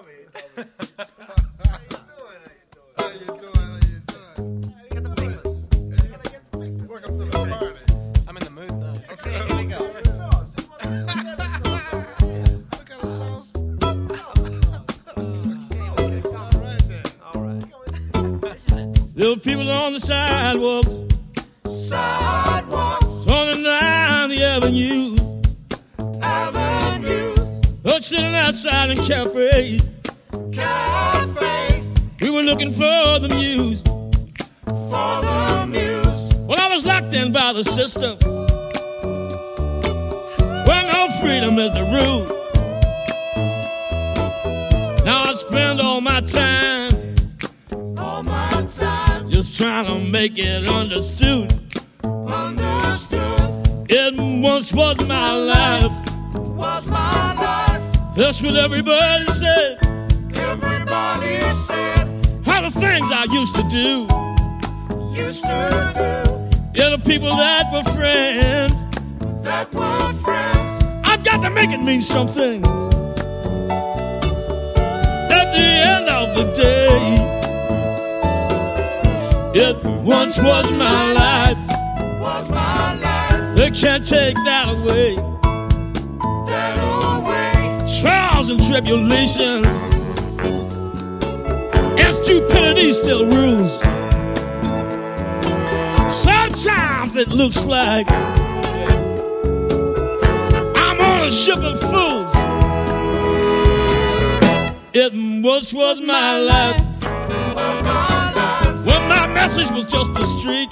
I'm in the mood though. Okay, here we go. Little people on the sidewalks, running down the avenues, sitting outside in cafes. We were looking for the muse. Well, I was locked in by the system. Well, no freedom is the rule. Now I spend all my time just trying to make it understood. It once was my life. That's what everybody said. How the things I used to do. Yeah, the people that were friends. I've got to make it mean something. At the end of the day, it once was my life. They can't take that away. Trials and tribulations and stupidity still rules. Sometimes it looks like I'm on a ship of fools. It once was my life. When my message was just a street,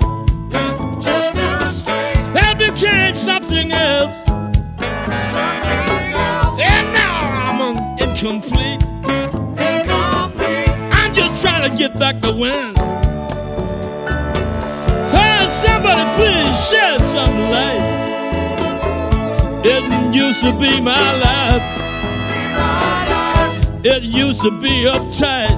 that became something else. And now I'm incomplete. I'm just trying to get back the wind. Hey, somebody please shed some light. It used to be my life. It used to be uptight.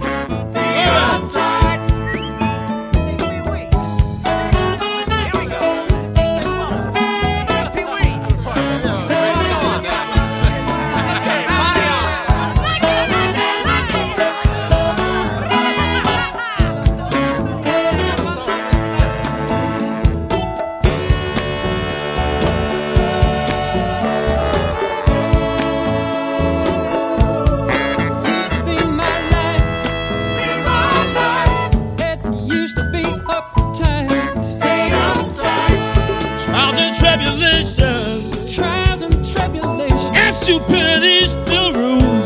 Stupidity still rules.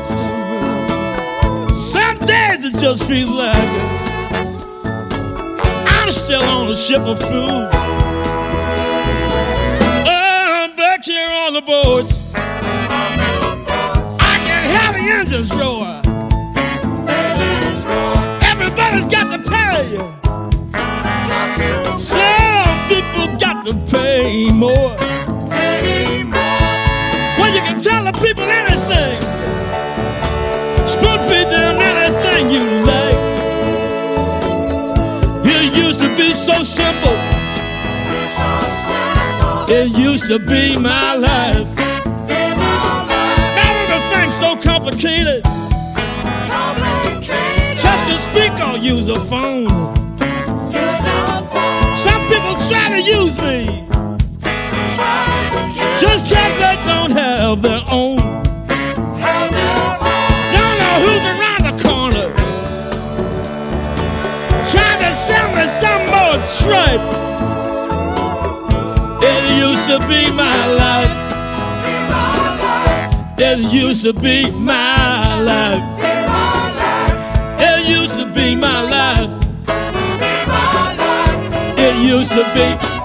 Some days it just feels like I'm still on a ship of fools. I'm back here on the boards. I can hear the engines roar. Everybody's got to pay. Some people got to pay more. You can tell the people anything. Spoon feed them anything you like. It used to be so simple. It used to be my life. Now everything's so complicated. Just to speak or use a phone. Some people try to use me. Just cause they don't have their own. Don't know who's around the corner trying to sell me some more tripe. It used to be my life. It used to be my life. It used to be my life. It used to be